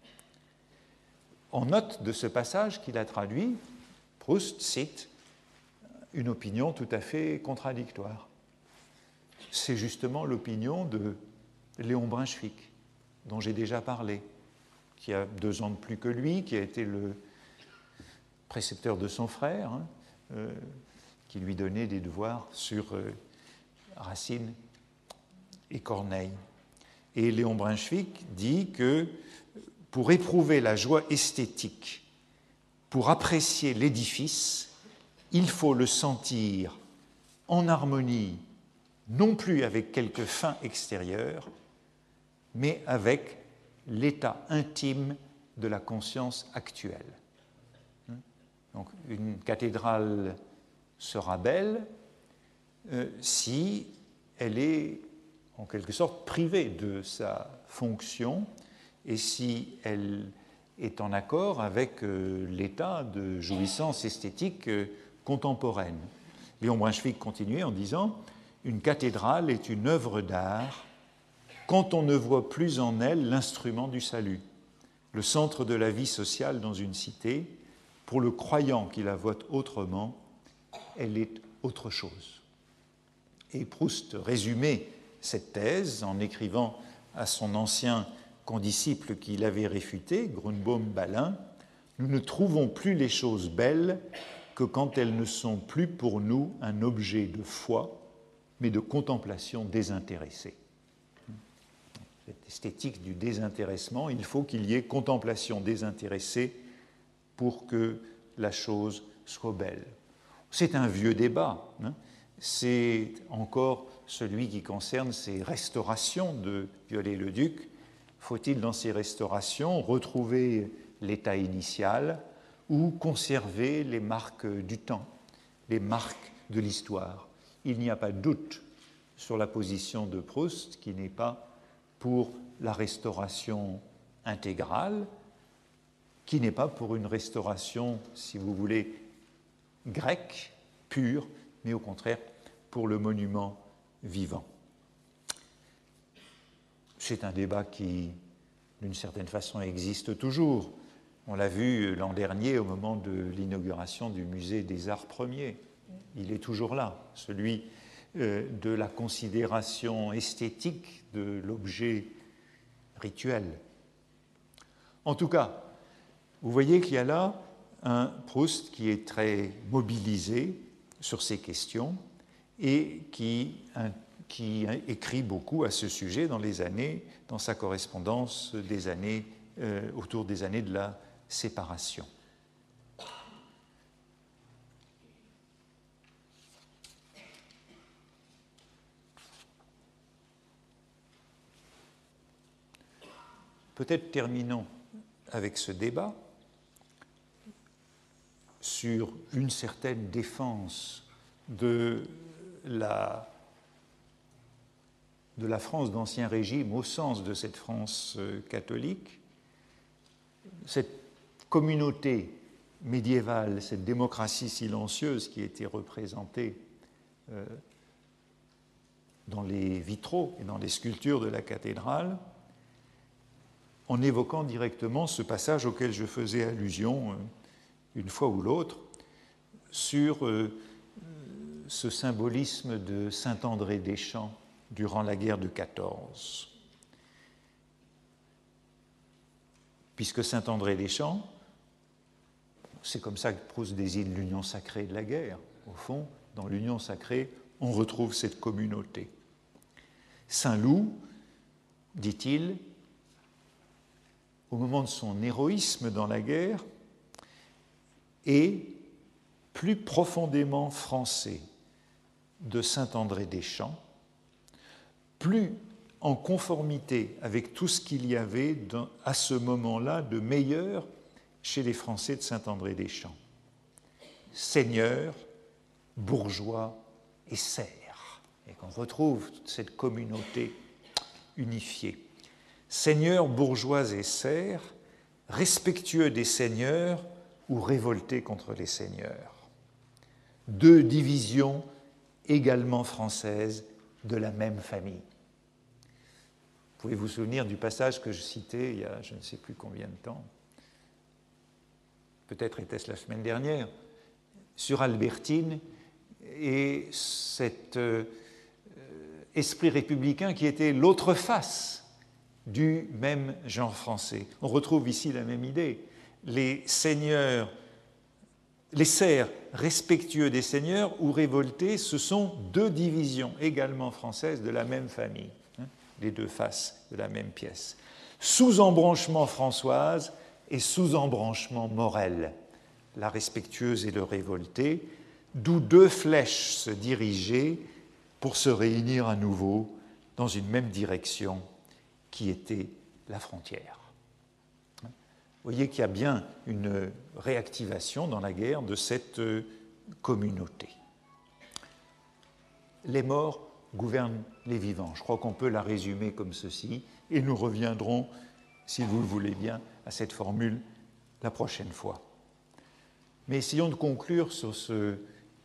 En note de ce passage qu'il a traduit, Proust cite une opinion tout à fait contradictoire. C'est justement l'opinion de Léon Brunswick, dont j'ai déjà parlé, qui a 2 ans de plus que lui, qui a été le précepteur de son frère, qui lui donnait des devoirs sur Racine et Corneille. Et Léon Brunswick dit que pour éprouver la joie esthétique, pour apprécier l'édifice, il faut le sentir en harmonie, non plus avec quelques fins extérieures, mais avec l'état intime de la conscience actuelle. Donc, une cathédrale sera belle si elle est en quelque sorte privée de sa fonction et si elle est en accord avec l'état de jouissance esthétique contemporaine. Léon Brunswick continuait en disant « Une cathédrale est une œuvre d'art quand on ne voit plus en elle l'instrument du salut, le centre de la vie sociale dans une cité. Pour le croyant qui la voit autrement, elle est autre chose. » Et Proust résumait cette thèse en écrivant à son ancien condisciple qui l'avait réfuté, Grunbaum-Balin, « Nous ne trouvons plus les choses belles que quand elles ne sont plus pour nous un objet de foi, mais de contemplation désintéressée. » Cette esthétique du désintéressement, il faut qu'il y ait contemplation désintéressée pour que la chose soit belle. C'est un vieux débat, hein. C'est encore celui qui concerne ces restaurations de Viollet-le-Duc. Faut-il, dans ces restaurations, retrouver l'état initial ou conserver les marques du temps, les marques de l'histoire? Il n'y a pas de doute sur la position de Proust qui n'est pas pour la restauration intégrale, qui n'est pas pour une restauration, si vous voulez, grecque, pure, mais au contraire pour le monument vivant. C'est un débat qui, d'une certaine façon, existe toujours. On l'a vu l'an dernier au moment de l'inauguration du musée des Arts Premiers. Il est toujours là, celui de la considération esthétique de l'objet rituel. En tout cas, vous voyez qu'il y a là un Proust qui est très mobilisé sur ces questions et qui écrit beaucoup à ce sujet dans sa correspondance autour des années de la séparation. Peut-être terminons avec ce débat sur une certaine défense de la France d'Ancien Régime au sens de cette France catholique. Cette communauté médiévale, cette démocratie silencieuse qui était représentée dans les vitraux et dans les sculptures de la cathédrale, en évoquant directement ce passage auquel je faisais allusion une fois ou l'autre, sur ce symbolisme de Saint-André des Champs durant la guerre de 14. Puisque Saint-André des Champs, c'est comme ça que Proust désigne l'union sacrée de la guerre. Au fond, dans l'union sacrée, on retrouve cette communauté. Saint-Loup, dit-il, au moment de son héroïsme dans la guerre, est plus profondément français de Saint-André des Champs, plus en conformité avec tout ce qu'il y avait à ce moment-là de meilleur chez les Français de Saint-André des Champs. Seigneurs, bourgeois et serfs. Et qu'on retrouve toute cette communauté unifiée. Seigneurs, bourgeois et serfs, respectueux des seigneurs ou révoltés contre les seigneurs. Deux divisions également françaises de la même famille. Vous pouvez vous souvenir du passage que je citais il y a je ne sais plus combien de temps, peut-être était-ce la semaine dernière, sur Albertine et cet esprit républicain qui était l'autre face du même genre français. On retrouve ici la même idée. Les seigneurs, les serfs respectueux des seigneurs ou révoltés, ce sont deux divisions également françaises de la même famille, hein, les deux faces de la même pièce. Sous-embranchement Françoise et sous-embranchement Morel, la respectueuse et le révolté, d'où deux flèches se dirigeaient pour se réunir à nouveau dans une même direction qui était la frontière. Vous voyez qu'il y a bien une réactivation dans la guerre de cette communauté. Les morts gouvernent les vivants. Je crois qu'on peut la résumer comme ceci, et nous reviendrons, si vous le voulez bien, à cette formule la prochaine fois. Mais essayons de conclure sur ce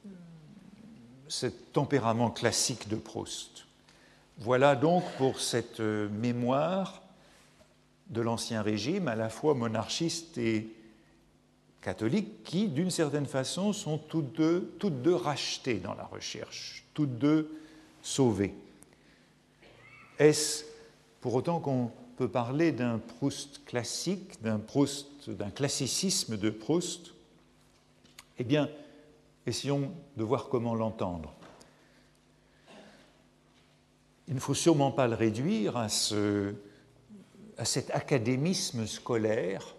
tempérament classique de Proust. Voilà donc pour cette mémoire de l'Ancien Régime, à la fois monarchiste et catholique, qui, d'une certaine façon, sont toutes deux rachetées dans la recherche, toutes deux sauvées. Est-ce pour autant qu'on peut parler d'un Proust classique, d'un classicisme de Proust? Eh bien, essayons de voir comment l'entendre. Il ne faut sûrement pas le réduire à cet académisme scolaire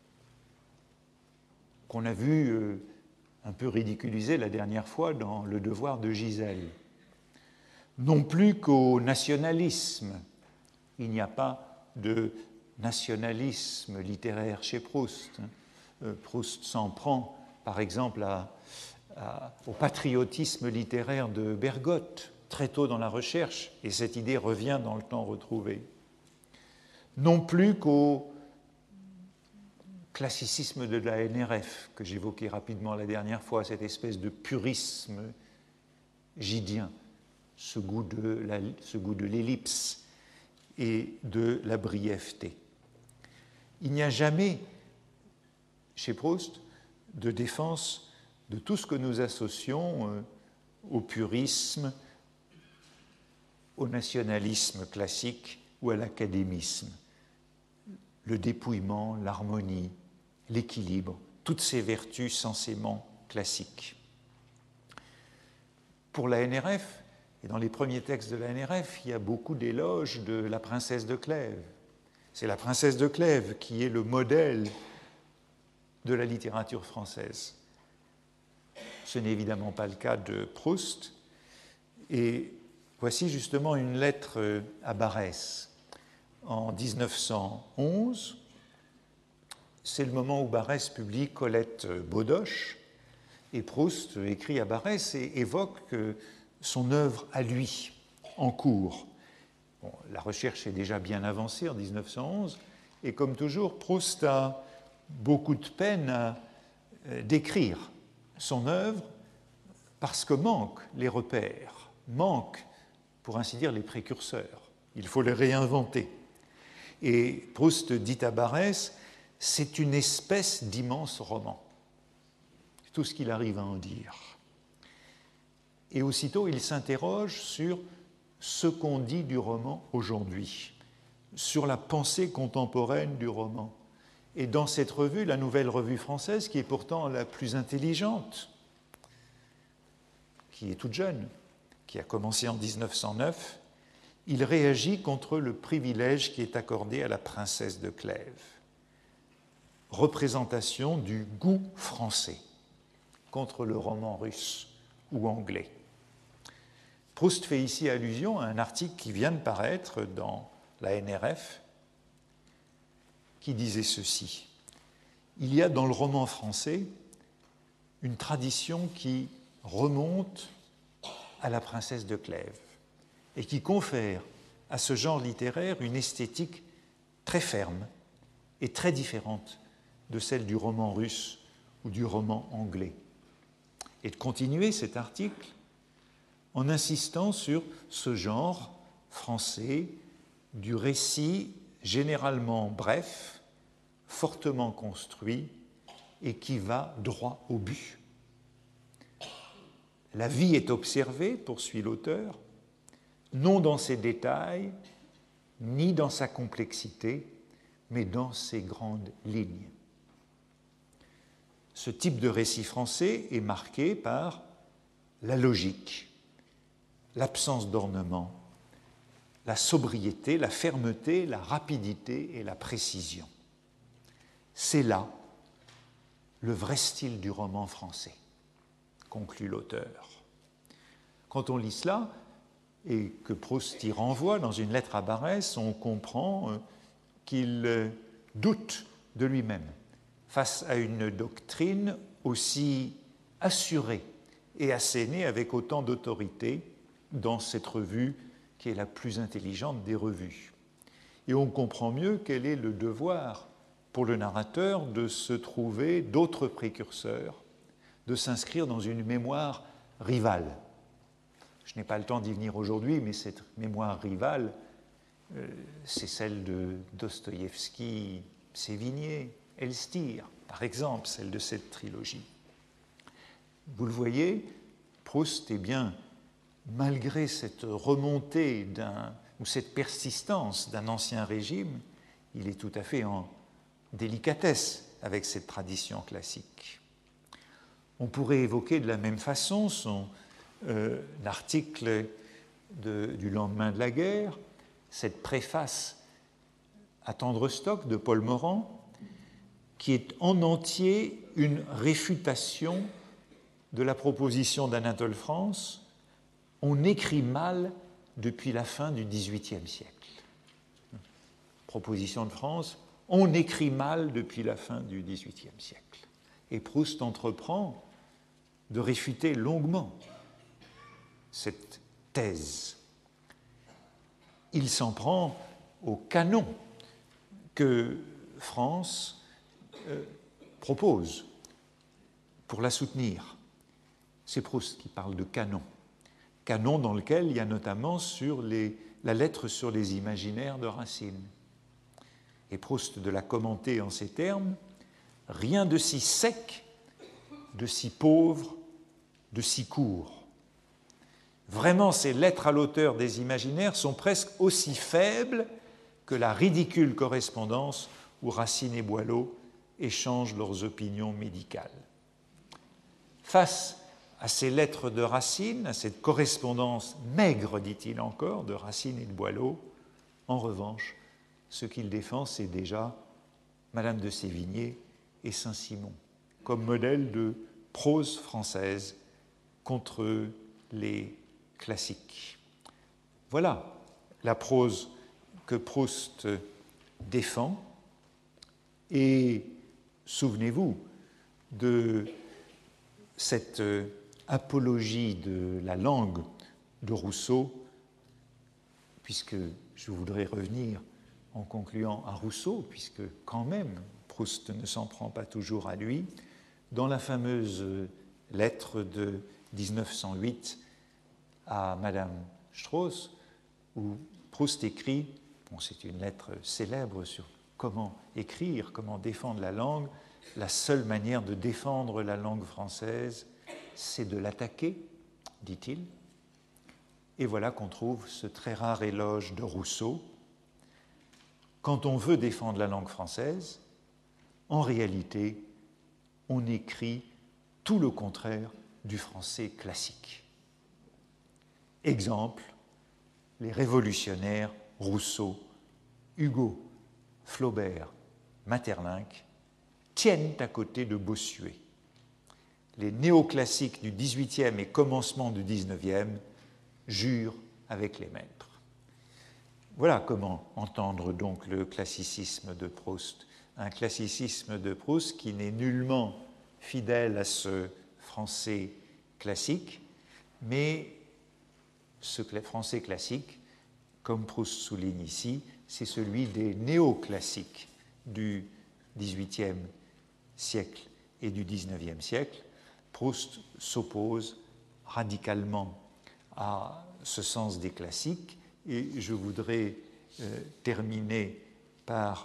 qu'on a vu un peu ridiculisé la dernière fois dans Le Devoir de Gisèle. Non plus qu'au nationalisme. Il n'y a pas de nationalisme littéraire chez Proust. Proust s'en prend, par exemple, au patriotisme littéraire de Bergotte, très tôt dans la recherche, et cette idée revient dans Le Temps retrouvé. Non plus qu'au classicisme de la NRF, que j'évoquais rapidement la dernière fois, cette espèce de purisme gidien, ce goût de l'ellipse et de la brièveté. Il n'y a jamais, chez Proust, de défense de tout ce que nous associons au purisme, au nationalisme classique ou à l'académisme. Le dépouillement, l'harmonie, l'équilibre, toutes ces vertus censément classiques. Pour la NRF, et dans les premiers textes de la NRF, il y a beaucoup d'éloges de la princesse de Clèves. C'est la princesse de Clèves qui est le modèle de la littérature française. Ce n'est évidemment pas le cas de Proust. Et voici justement une lettre à Barrès. En 1911, c'est le moment où Barrès publie Colette Baudoche, et Proust écrit à Barrès et évoque son œuvre à lui, en cours. Bon, la recherche est déjà bien avancée en 1911, et comme toujours, Proust a beaucoup de peine à décrire son œuvre parce que manquent les repères, manquent, pour ainsi dire, les précurseurs. Il faut les réinventer. Et Proust dit à Barrès, c'est une espèce d'immense roman. C'est tout ce qu'il arrive à en dire. Et aussitôt, il s'interroge sur ce qu'on dit du roman aujourd'hui, sur la pensée contemporaine du roman. Et dans cette revue, la Nouvelle Revue Française, qui est pourtant la plus intelligente, qui est toute jeune, qui a commencé en 1909, il réagit contre le privilège qui est accordé à la princesse de Clèves. Représentation du goût français contre le roman russe ou anglais. Proust fait ici allusion à un article qui vient de paraître dans la NRF qui disait ceci. Il y a dans le roman français une tradition qui remonte à la princesse de Clèves et qui confère à ce genre littéraire une esthétique très ferme et très différente de celle du roman russe ou du roman anglais. Et de continuer cet article en insistant sur ce genre français du récit généralement bref, fortement construit et qui va droit au but. La vie est observée, poursuit l'auteur, non dans ses détails, ni dans sa complexité, mais dans ses grandes lignes. Ce type de récit français est marqué par la logique, l'absence d'ornement, la sobriété, la fermeté, la rapidité et la précision. C'est là le vrai style du roman français, conclut l'auteur. Quand on lit cela, et que Proust y renvoie dans une lettre à Barrès, on comprend qu'il doute de lui-même face à une doctrine aussi assurée et assénée avec autant d'autorité dans cette revue qui est la plus intelligente des revues. Et on comprend mieux quel est le devoir pour le narrateur de se trouver d'autres précurseurs, de s'inscrire dans une mémoire rivale. Je n'ai pas le temps d'y venir aujourd'hui, mais cette mémoire rivale, c'est celle de Dostoïevski, Sévigné, Elstir, par exemple, celle de cette trilogie. Vous le voyez, Proust est bien, malgré cette remontée ou cette persistance d'un ancien régime, il est tout à fait en délicatesse avec cette tradition classique. On pourrait évoquer de la même façon l'article du lendemain de la guerre, cette préface à Tendre Stock de Paul Morand, qui est en entier une réfutation de la proposition d'Anatole France « On écrit mal depuis la fin du XVIIIe siècle ». Proposition de France « On écrit mal depuis la fin du XVIIIe siècle ». Et Proust entreprend de réfuter longuement cette thèse. Il s'en prend au canon que France propose pour la soutenir. C'est Proust qui parle de canon. Canon dans lequel il y a notamment la lettre sur les imaginaires de Racine. Et Proust de la commenter en ces termes: « Rien de si sec, de si pauvre, de si court. Vraiment, ces lettres à l'auteur des imaginaires sont presque aussi faibles que la ridicule correspondance où Racine et Boileau échangent leurs opinions médicales. » Face à ces lettres de Racine, à cette correspondance maigre, dit-il encore, de Racine et de Boileau, en revanche, ce qu'il défend, c'est déjà Madame de Sévigné et Saint-Simon, comme modèle de prose française contre les classiques. Voilà la prose que Proust défend. Et souvenez-vous de cette apologie de la langue de Rousseau, puisque je voudrais revenir en concluant à Rousseau, puisque quand même Proust ne s'en prend pas toujours à lui, dans la fameuse lettre de 1908 à Madame Strauss, où Proust écrit, c'est une lettre célèbre sur comment écrire, comment défendre la langue. La seule manière de défendre la langue française, c'est de l'attaquer, dit-il. Et voilà qu'on trouve ce très rare éloge de Rousseau. Quand on veut défendre la langue française, en réalité, on écrit tout le contraire du français classique. Exemple, les révolutionnaires Rousseau, Hugo, Flaubert, Maeterlinck tiennent à côté de Bossuet. Les néoclassiques du XVIIIe et commencement du XIXe jurent avec les maîtres. Voilà comment entendre donc le classicisme de Proust. Un classicisme de Proust qui n'est nullement fidèle à ce français classique, mais ce français classique, comme Proust souligne ici, c'est celui des néoclassiques du XVIIIe siècle et du XIXe siècle. Proust s'oppose radicalement à ce sens des classiques, et je voudrais terminer par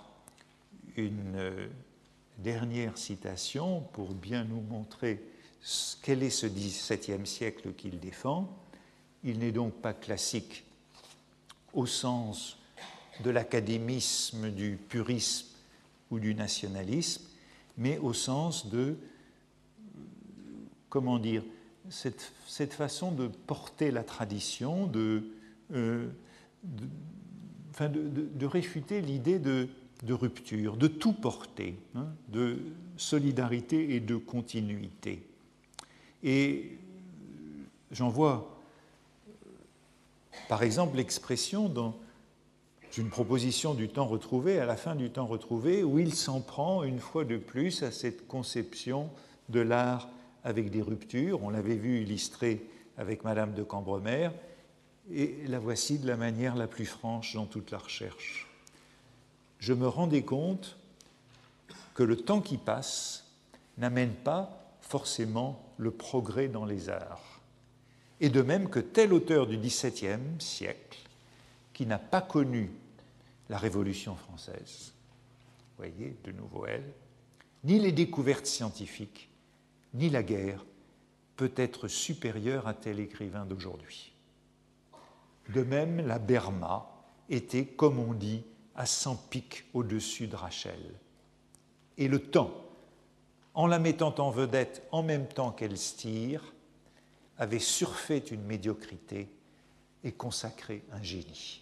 une dernière citation pour bien nous montrer quel est ce XVIIe siècle qu'il défend. Il n'est donc pas classique au sens de l'académisme, du purisme ou du nationalisme, mais au sens de, comment dire, cette façon de porter la tradition, de de réfuter l'idée de rupture, de tout porter, hein, de solidarité et de continuité. Et j'en vois, par exemple, l'expression dans une proposition du temps retrouvé, à la fin du temps retrouvé, où il s'en prend une fois de plus à cette conception de l'art avec des ruptures. On l'avait vu illustré avec Madame de Cambremer, et la voici de la manière la plus franche dans toute la recherche. Je me rendais compte que le temps qui passe n'amène pas forcément le progrès dans les arts. Et de même que tel auteur du XVIIe siècle, qui n'a pas connu la Révolution française, vous voyez, de nouveau elle, ni les découvertes scientifiques, ni la guerre, peut être supérieur à tel écrivain d'aujourd'hui. De même, la Berma était, comme on dit, à 100 pics au-dessus de Rachel. Et le temps, en la mettant en vedette en même temps qu'Elstir, avait surfait une médiocrité et consacré un génie.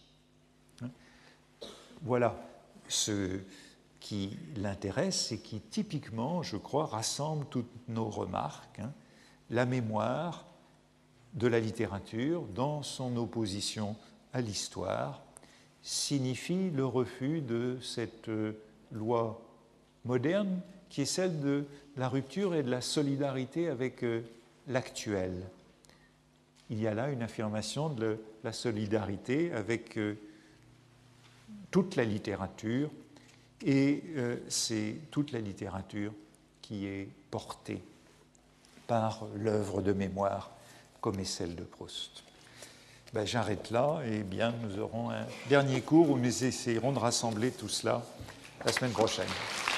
Voilà ce qui l'intéresse et qui typiquement, je crois, rassemble toutes nos remarques. La mémoire de la littérature, dans son opposition à l'histoire, signifie le refus de cette loi moderne qui est celle de la rupture et de la solidarité avec l'actuel. Il y a là une affirmation de la solidarité avec toute la littérature, et c'est toute la littérature qui est portée par l'œuvre de mémoire comme est celle de Proust. J'arrête là, et bien nous aurons un dernier cours où nous essayerons de rassembler tout cela la semaine prochaine.